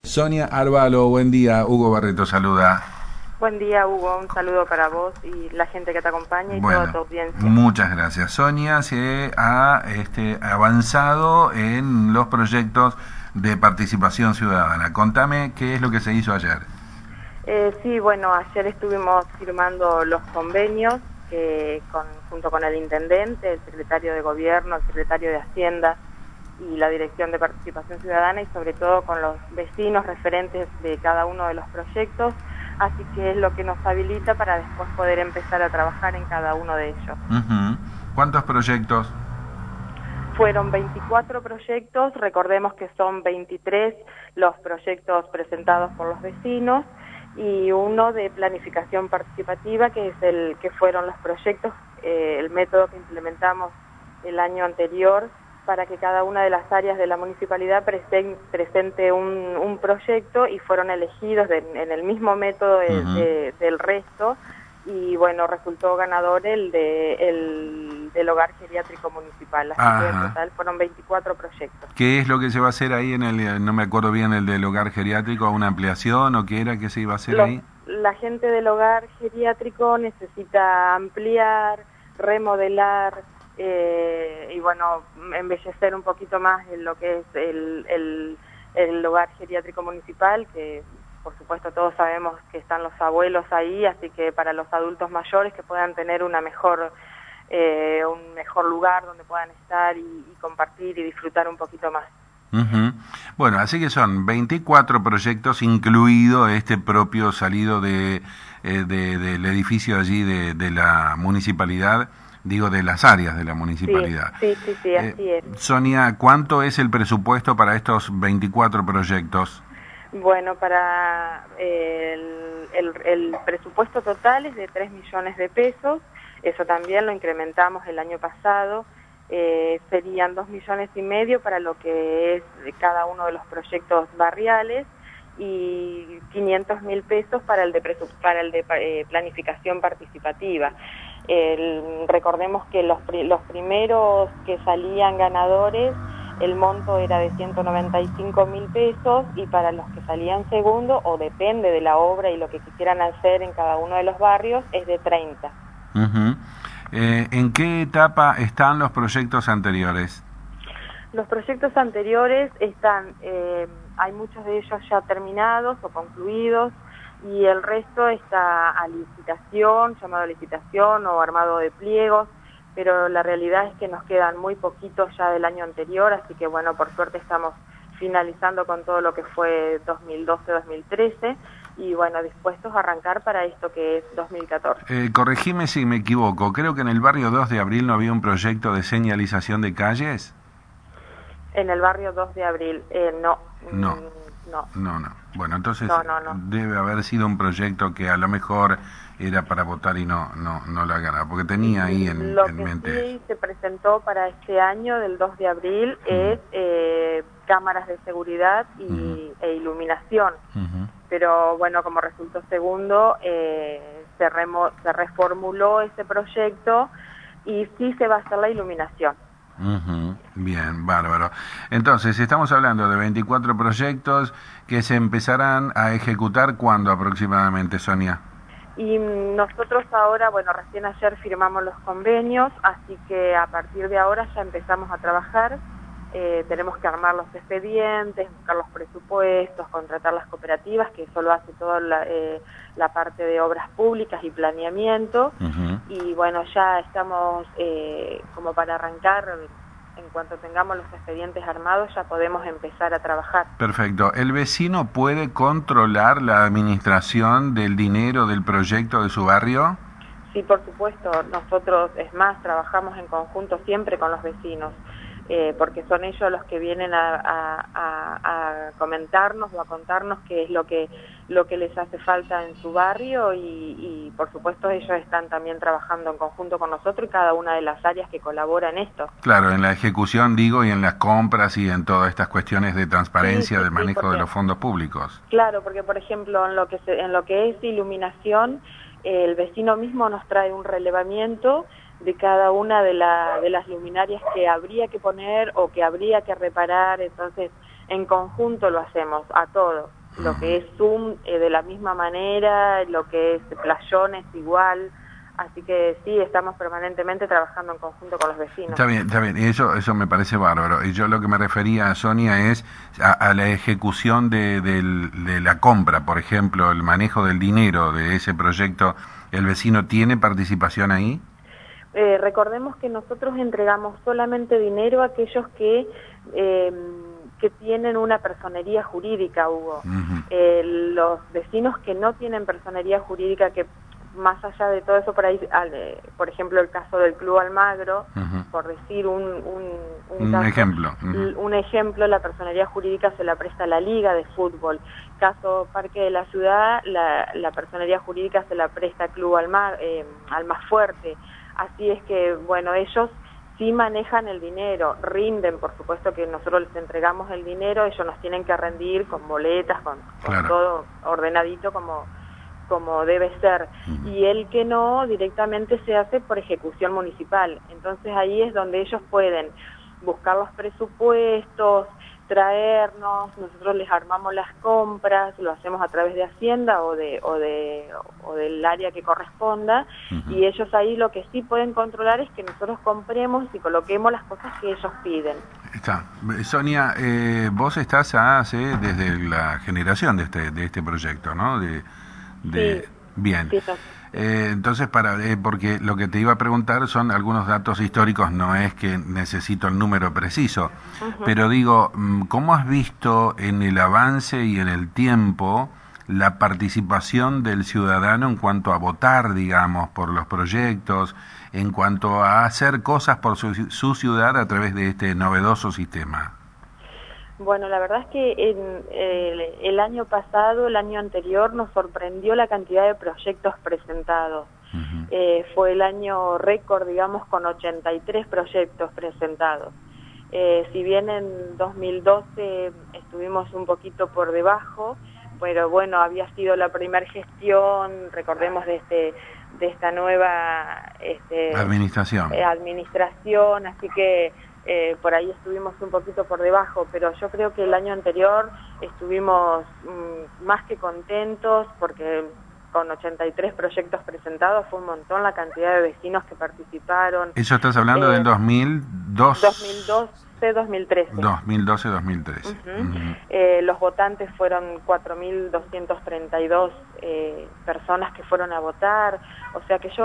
Sonia Arvalo, buen día. Hugo Barreto saluda. Buen día, Hugo. Un saludo para vos y la gente que te acompaña y toda tu audiencia. Muchas gracias. Sonia se ha avanzado en los proyectos de participación ciudadana. Contame qué es lo que se hizo ayer. Sí, bueno, ayer estuvimos firmando los convenios junto con el intendente, el secretario de Gobierno, el secretario de Hacienda y la Dirección de Participación Ciudadana, y sobre todo con los vecinos referentes de cada uno de los proyectos, así que es lo que nos habilita para después poder empezar a trabajar en cada uno de ellos. ¿Cuántos proyectos? Fueron 24 proyectos, recordemos que son 23 los proyectos presentados por los vecinos y uno de planificación participativa, que fueron los proyectos, el método que implementamos el año anterior para que cada una de las áreas de la municipalidad presente un proyecto, y fueron elegidos en el mismo método del resto, y bueno, resultó ganador el del hogar geriátrico municipal, así que en total fueron 24 proyectos. ¿Qué es lo que se va a hacer ahí no me acuerdo bien, el del hogar geriátrico, una ampliación o qué era que se iba a hacer ahí? La gente del hogar geriátrico necesita ampliar, remodelar, y bueno, embellecer un poquito más en lo que es el hogar geriátrico municipal, que por supuesto todos sabemos que están los abuelos ahí, así que para los adultos mayores que puedan tener un mejor lugar donde puedan estar y compartir y disfrutar un poquito más. Bueno, así que son 24 proyectos, incluido este propio salido del edificio allí de la municipalidad, digo, de las áreas de la municipalidad. Sí, así es. Sonia, ¿cuánto es el presupuesto para estos 24 proyectos? Bueno, para el presupuesto total es de 3 millones de pesos, eso también lo incrementamos el año pasado, serían 2,5 millones para lo que es cada uno de los proyectos barriales y 500.000 pesos para el de planificación participativa. Recordemos que los primeros que salían ganadores, el monto era de 195.000 pesos, y para los que salían segundo, o depende de la obra y lo que quisieran hacer en cada uno de los barrios, es de 30. ¿En qué etapa están los proyectos anteriores? Los proyectos anteriores están, hay muchos de ellos ya terminados o concluidos, y el resto está a licitación, llamado a licitación o armado de pliegos, pero la realidad es que nos quedan muy poquitos ya del año anterior, así que bueno, por suerte estamos finalizando con todo lo que fue 2012-2013 y bueno, dispuestos a arrancar para esto que es 2014. Corregime si me equivoco, creo que en el barrio 2 de Abril no había un proyecto de señalización de calles. En el barrio 2 de Abril, no. Bueno, entonces no. Debe haber sido un proyecto que a lo mejor era para votar y no la ganaba, porque tenía ahí en mente. Lo que sí se presentó para este año del 2 de abril es cámaras de seguridad e iluminación, pero bueno, como resultó segundo, se reformuló ese proyecto y sí se va a hacer la iluminación. Bien, bárbaro. Entonces, estamos hablando de 24 proyectos que se empezarán a ejecutar ¿cuándo aproximadamente, Sonia? Y nosotros ahora, bueno, recién ayer firmamos los convenios, así que a partir de ahora ya empezamos a trabajar. Tenemos que armar los expedientes, buscar los presupuestos, contratar las cooperativas, que eso lo hace toda la parte de obras públicas y planeamiento. Y bueno, ya estamos como para arrancar. En cuanto tengamos los expedientes armados ya podemos empezar a trabajar. Perfecto. ¿El vecino puede controlar la administración del dinero del proyecto de su barrio? Sí, por supuesto. Nosotros, es más, trabajamos en conjunto siempre con los vecinos, porque son ellos los que vienen a comentarnos o a contarnos qué es lo que les hace falta en su barrio y por supuesto ellos están también trabajando en conjunto con nosotros y cada una de las áreas que colabora en esto. Claro, en la ejecución digo y en las compras y en todas estas cuestiones de transparencia, de manejo de los fondos públicos. Claro, porque por ejemplo en lo que es iluminación, el vecino mismo nos trae un relevamiento de cada una de las luminarias que habría que poner o que habría que reparar, entonces en conjunto lo hacemos a todo. lo que es Zoom de la misma manera, lo que es Playones igual. Así que sí, estamos permanentemente trabajando en conjunto con los vecinos. Está bien, y eso me parece bárbaro. Y yo lo que me refería, Sonia, es a la ejecución de la compra, por ejemplo, el manejo del dinero de ese proyecto. ¿El vecino tiene participación ahí? Recordemos que nosotros entregamos solamente dinero a aquellos que tienen una personería jurídica, Hugo. Los vecinos que no tienen personería jurídica, que más allá de todo eso, por ahí, por ejemplo, el caso del Club Almagro, por decir un caso, ejemplo. Un ejemplo, la personería jurídica se la presta a la Liga de Fútbol. Caso Parque de la Ciudad, la personería jurídica se la presta a Club Almafuerte. Así es que, bueno, ellos sí manejan el dinero, rinden, por supuesto que nosotros les entregamos el dinero, ellos nos tienen que rendir con boletas, con todo ordenadito como debe ser, y el que no, directamente se hace por ejecución municipal. Entonces ahí es donde ellos pueden buscar los presupuestos, traernos, nosotros les armamos las compras, lo hacemos a través de Hacienda o del área que corresponda, y ellos ahí lo que sí pueden controlar es que nosotros compremos y coloquemos las cosas que ellos piden. Está. Sonia, vos estás desde la generación de este proyecto, ¿no? Sí. Bien. Sí, entonces, porque lo que te iba a preguntar son algunos datos históricos, no es que necesito el número preciso, pero digo, ¿cómo has visto en el avance y en el tiempo la participación del ciudadano en cuanto a votar, digamos, por los proyectos, en cuanto a hacer cosas por su ciudad a través de este novedoso sistema? Bueno, la verdad es que el año pasado, el año anterior, nos sorprendió la cantidad de proyectos presentados. Fue el año récord, digamos, con 83 proyectos presentados. Si bien en 2012 estuvimos un poquito por debajo, pero bueno, había sido la primera gestión, recordemos de esta nueva administración, así que por ahí estuvimos un poquito por debajo, pero yo creo que el año anterior estuvimos más que contentos porque con 83 proyectos presentados fue un montón la cantidad de vecinos que participaron. ¿Eso estás hablando del 2012? 2013. 2012-2013. Los votantes fueron 4.232 personas que fueron a votar, o sea que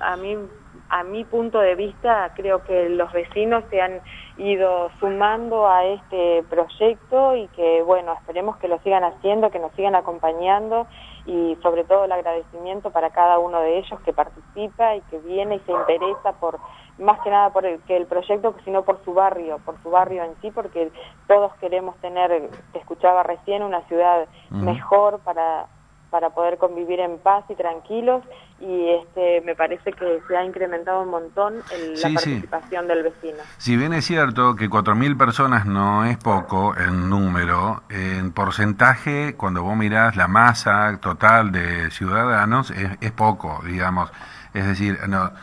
a mi punto de vista, creo que los vecinos se han ido sumando a este proyecto y que, bueno, esperemos que lo sigan haciendo, que nos sigan acompañando y sobre todo el agradecimiento para cada uno de ellos que participa y que viene y se interesa más que nada por el proyecto, sino por su barrio en sí, porque todos queremos tener, te escuchaba recién, una ciudad mejor para poder convivir en paz y tranquilos, y me parece que se ha incrementado un montón la participación del vecino. Si bien es cierto que 4.000 personas no es poco en número, en porcentaje, cuando vos mirás la masa total de ciudadanos, es poco, digamos. Es decir,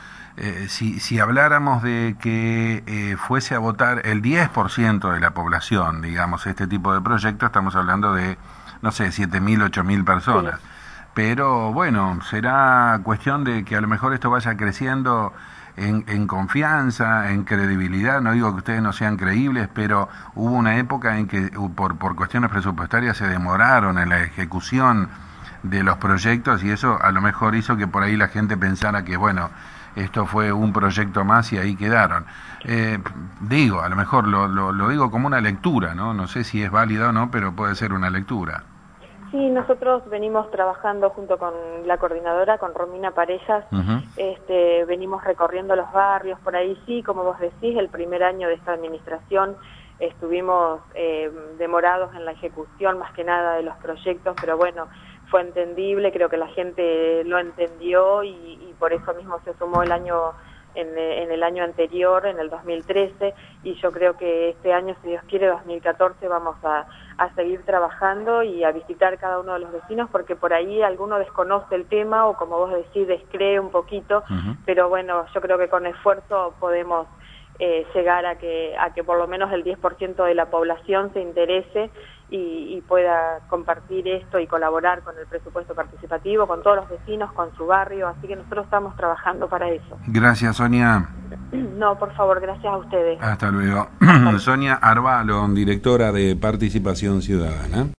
si habláramos de que fuese a votar el 10% de la población, digamos, este tipo de proyectos, estamos hablando de, no sé, 7.000, 8.000 personas. Sí. Pero bueno, será cuestión de que a lo mejor esto vaya creciendo en confianza, en credibilidad. No digo que ustedes no sean creíbles, pero hubo una época en que por cuestiones presupuestarias se demoraron en la ejecución de los proyectos y eso a lo mejor hizo que por ahí la gente pensara que, bueno, esto fue un proyecto más y ahí quedaron. A lo mejor lo digo como una lectura, ¿no? No sé si es válida o no, pero puede ser una lectura. Sí, nosotros venimos trabajando junto con la coordinadora, con Romina Parejas, venimos recorriendo los barrios, por ahí sí, como vos decís, el primer año de esta administración estuvimos demorados en la ejecución más que nada de los proyectos, pero bueno, fue entendible, creo que la gente lo entendió y por eso mismo se sumó el año en el año anterior, en el 2013, y yo creo que este año, si Dios quiere, 2014, vamos a seguir trabajando y a visitar cada uno de los vecinos, porque por ahí alguno desconoce el tema o, como vos decís, descree un poquito, pero bueno, yo creo que con esfuerzo podemos llegar a que por lo menos el 10% de la población se interese y pueda compartir esto y colaborar con el presupuesto participativo, con todos los vecinos, con su barrio, así que nosotros estamos trabajando para eso. Gracias, Sonia. No, por favor, gracias a ustedes. Hasta luego. Sonia Arbalón, directora de Participación Ciudadana.